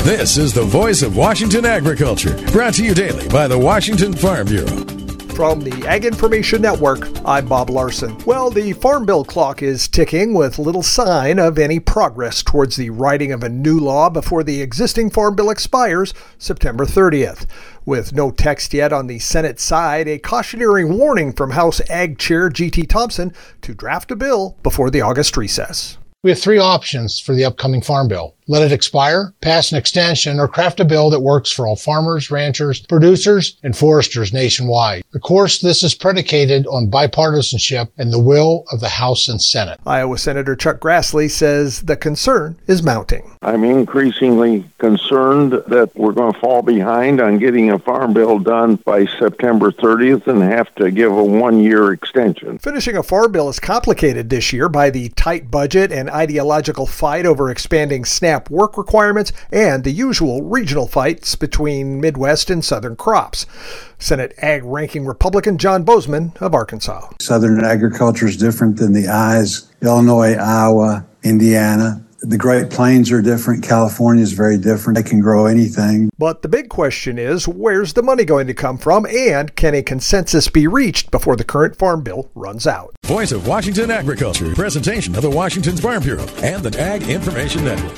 This is the voice of Washington agriculture, brought to you daily by the Washington Farm Bureau. From the Ag Information Network, I'm Bob Larson. Well, the Farm Bill clock is ticking with little sign of any progress towards the writing of a new law before the existing Farm Bill expires September 30th. With no text yet on the Senate side, a cautionary warning from House Ag Chair G.T. Thompson to draft a bill before the August recess. We have three options for the upcoming Farm Bill. Let it expire, pass an extension, or craft a bill that works for all farmers, ranchers, producers, and foresters nationwide. Of course, this is predicated on bipartisanship and the will of the House and Senate. Iowa Senator Chuck Grassley says the concern is mounting. I'm increasingly concerned that we're going to fall behind on getting a farm bill done by September 30th and have to give a one-year extension. Finishing a farm bill is complicated this year by the tight budget and ideological fight over expanding SNAP work requirements and the usual regional fights between Midwest and Southern crops. Senate Ag Ranking Republican John Bozeman of Arkansas. Southern agriculture is different than the I's, Illinois, Iowa, Indiana. The Great Plains are different. California is very different. They can grow anything. But the big question is, where's the money going to come from, and can a consensus be reached before the current farm bill runs out? Voice of Washington agriculture, presentation of the Washington Farm Bureau and the Ag Information Network.